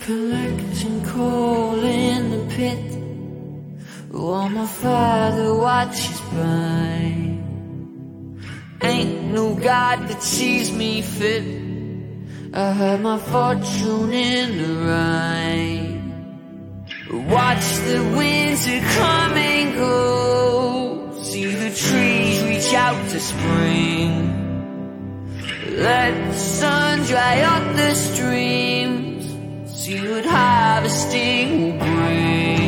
Collecting coal in the pit, while my father watches by. Ain't no God that sees me fit. I have my fortune in the ride. Watch the winds that come and go, see the trees reach out to spring. Let the sun dry up the streams, see what harvesting will bring.